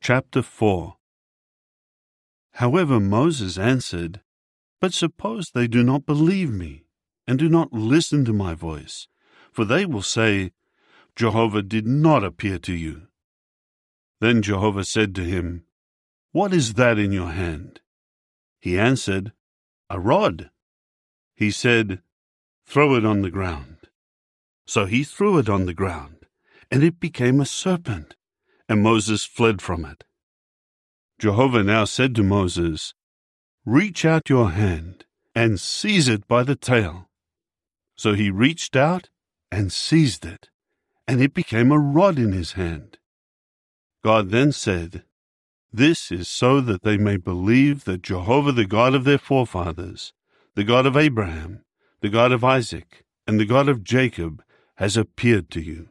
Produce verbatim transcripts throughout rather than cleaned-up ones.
Chapter four. However, Moses answered, But suppose they do not believe me, and do not listen to my voice, for they will say, Jehovah did not appear to you. Then Jehovah said to him, What is that in your hand? He answered, A rod. He said, Throw it on the ground. So he threw it on the ground, and it became a serpent, and Moses fled from it. Jehovah now said to Moses, Reach out your hand and seize it by the tail. So he reached out and seized it, and it became a rod in his hand. God then said, This is so that they may believe that Jehovah, the God of their forefathers, the God of Abraham, the God of Isaac, and the God of Jacob, has appeared to you.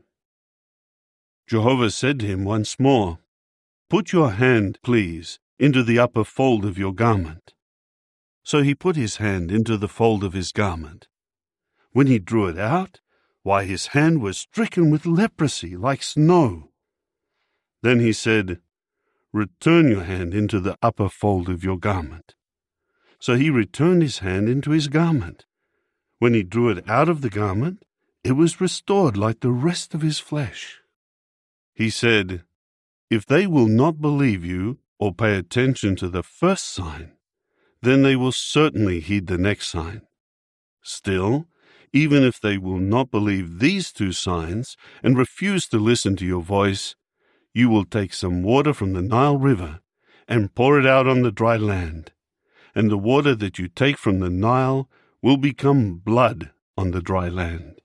Jehovah said to him once more, Put your hand, please, into the upper fold of your garment. So he put his hand into the fold of his garment. When he drew it out, why, his hand was stricken with leprosy like snow. Then he said, Return your hand into the upper fold of your garment. So he returned his hand into his garment. When he drew it out of the garment, it was restored like the rest of his flesh. He said, If they will not believe you or pay attention to the first sign, then they will certainly heed the next sign. Still, even if they will not believe these two signs and refuse to listen to your voice, you will take some water from the Nile River and pour it out on the dry land, and the water that you take from the Nile will become blood on the dry land.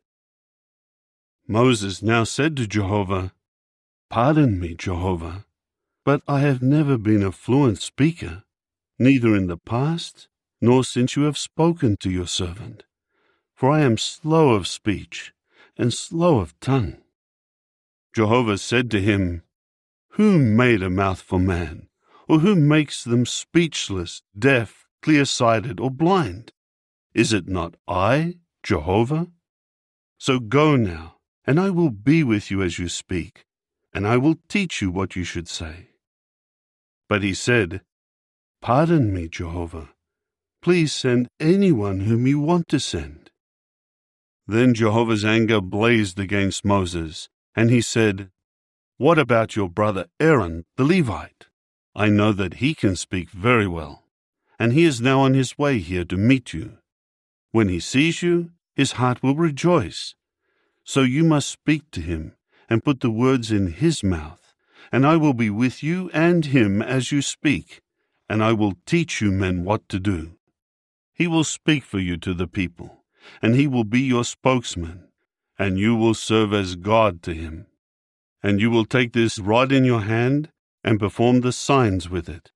Moses now said to Jehovah, Pardon me, Jehovah, but I have never been a fluent speaker, neither in the past nor since you have spoken to your servant, for I am slow of speech and slow of tongue. Jehovah said to him, Who made a mouth for man, or who makes them speechless, deaf, clear-sighted, or blind? Is it not I, Jehovah? So go now, and I will be with you as you speak, and I will teach you what you should say. But he said, Pardon me, Jehovah. Please send anyone whom you want to send. Then Jehovah's anger blazed against Moses, and he said, What about your brother Aaron, the Levite? I know that he can speak very well, and he is now on his way here to meet you. When he sees you, his heart will rejoice. So you must speak to him and put the words in his mouth, and I will be with you and him as you speak, and I will teach you men what to do. He will speak for you to the people, and he will be your spokesman, and you will serve as God to him. And you will take this rod in your hand and perform the signs with it.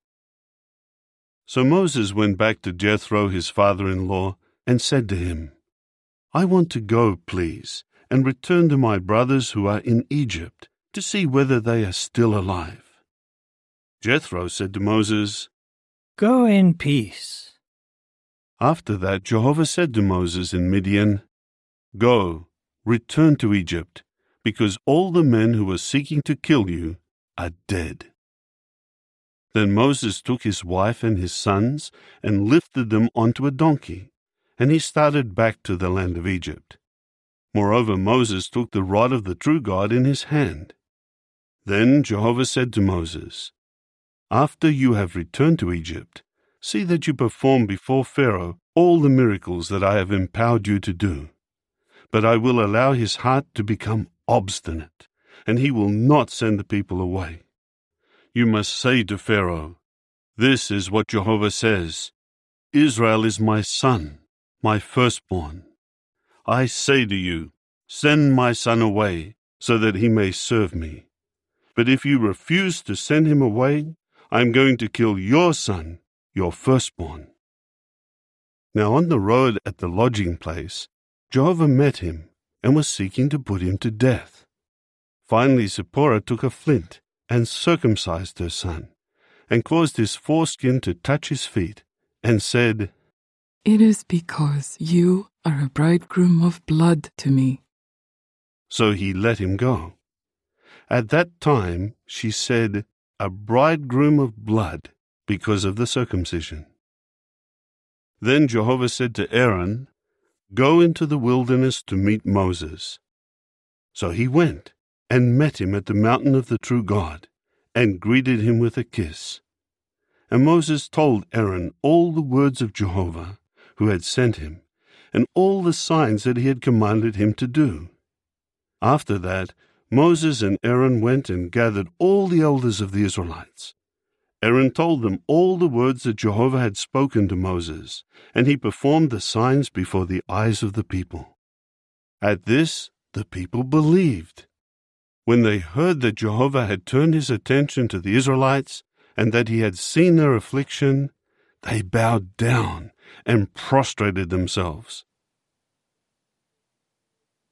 So Moses went back to Jethro, his father-in-law, and said to him, I want to go, please, and return to my brothers who are in Egypt, to see whether they are still alive. Jethro said to Moses, Go in peace. After that Jehovah said to Moses in Midian, Go, return to Egypt, because all the men who were seeking to kill you are dead. Then Moses took his wife and his sons and lifted them onto a donkey, and he started back to the land of Egypt. Moreover, Moses took the rod of the true God in his hand. Then Jehovah said to Moses, After you have returned to Egypt, see that you perform before Pharaoh all the miracles that I have empowered you to do. But I will allow his heart to become obstinate, and he will not send the people away. You must say to Pharaoh, This is what Jehovah says, Israel is my son, my firstborn. I say to you, send my son away, so that he may serve me. But if you refuse to send him away, I am going to kill your son, your firstborn. Now on the road at the lodging place, Jehovah met him and was seeking to put him to death. Finally Zipporah took a flint and circumcised her son, and caused his foreskin to touch his feet, and said, It is because you are a bridegroom of blood to me. So he let him go. At that time she said, a bridegroom of blood because of the circumcision. Then Jehovah said to Aaron, "Go into the wilderness to meet Moses." So he went and met him at the mountain of the true God, and greeted him with a kiss. And Moses told Aaron all the words of Jehovah, who had sent him, and all the signs that he had commanded him to do. After that, Moses and Aaron went and gathered all the elders of the Israelites. Aaron told them all the words that Jehovah had spoken to Moses, and he performed the signs before the eyes of the people. At this, the people believed. When they heard that Jehovah had turned his attention to the Israelites, and that he had seen their affliction, they bowed down and prostrated themselves.